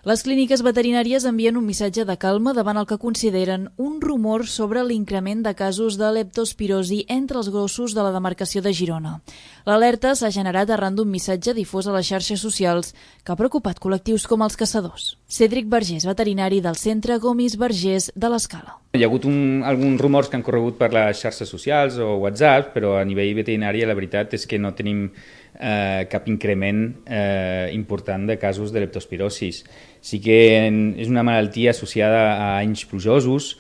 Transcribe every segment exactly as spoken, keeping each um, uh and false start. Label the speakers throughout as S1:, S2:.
S1: Les clíniques veterinàries envien un missatge de calma davant el que consideren un rumor sobre l'increment de casos de leptospirosi entre els gossos de la demarcació de Girona. L'alerta s'ha generat arran d'un missatge difós a les xarxes socials que ha preocupat col·lectius com els caçadors. Cèdric Vergés, veterinari del Centre Gomis Vergés de l'Escala.
S2: Hi ha hagut un, alguns rumors que han corregut per les xarxes socials o WhatsApp, però a nivell veterinari la veritat és que no tenim eh, cap increment eh, important de casos de leptospirosis. Sí que és una malaltia associada a anys plujosos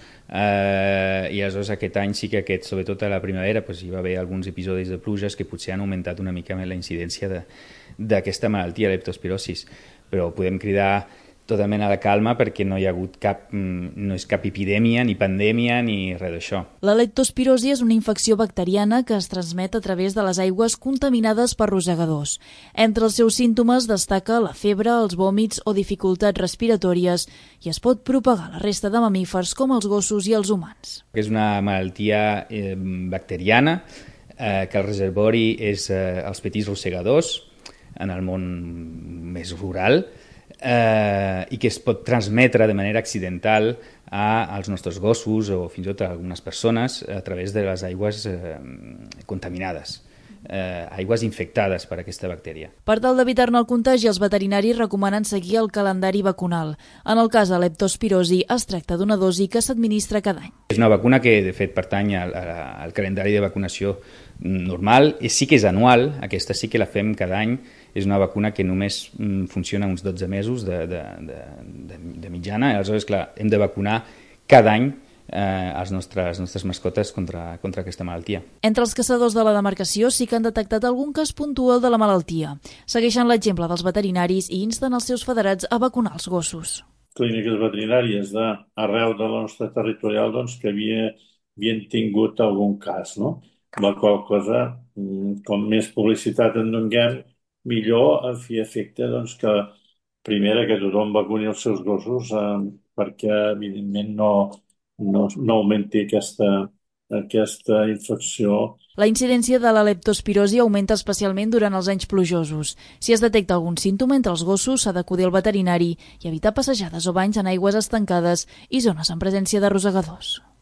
S2: eh, i aleshores aquest any sí que aquest, sobretot a la primavera, doncs hi va haver alguns episodis de pluges que potser han augmentat una mica més la incidència d'aquesta malaltia, leptospirosis. Però podem cridar totalment a la calma perquè no hi ha hagut cap, no és cap epidèmia, ni pandèmia, ni res d'això.
S1: La leptospirosi és una infecció bacteriana que es transmet a través de les aigües contaminades per rosegadors. Entre els seus símptomes destaca la febre, els vòmits o dificultats respiratòries i es pot propagar a la resta de mamífers com els gossos i els humans.
S2: És una malaltia eh, bacteriana eh, que el reservori és eh, els petits rosegadors en el món més rural, Eh, i que es pot transmetre de manera accidental a, als nostres gossos o fins i tot a algunes persones a través de les aigües eh, contaminades, eh, aigües infectades per aquesta bactèria.
S1: Per tal d'evitar-ne el contagi, els veterinaris recomanen seguir el calendari vacunal. En el cas de leptospirosi, es tracta d'una dosi que s'administra cada any.
S2: És una vacuna que, de fet, pertany al, al calendari de vacunació normal, i sí que és anual, aquesta sí que la fem cada any. És una vacuna que només funciona uns dotze mesos de, de, de, de, de mitjana, i aleshores, clar, hem de vacunar cada any eh, els nostres, les nostres mascotes contra, contra aquesta malaltia.
S1: Entre els caçadors de la demarcació sí que han detectat algun cas puntual de la malaltia. Segueixen l'exemple dels veterinaris i insten els seus federats a vacunar els gossos.
S3: Clíniques veterinàries d'arreu de la nostra territorial doncs, que havia, havien tingut algun cas, no? La qual cosa, com més publicitat en donem, millor a fi efecte doncs, que primera que tothom vacuni els seus gossos eh, perquè evidentment no, no, no augmenti aquesta, aquesta infecció.
S1: La incidència de la leptospirosi augmenta especialment durant els anys plujosos. Si es detecta algun símptoma entre els gossos, s'ha d'acudir al veterinari i evitar passejades o banys en aigües estancades i zones amb presència de rosegadors.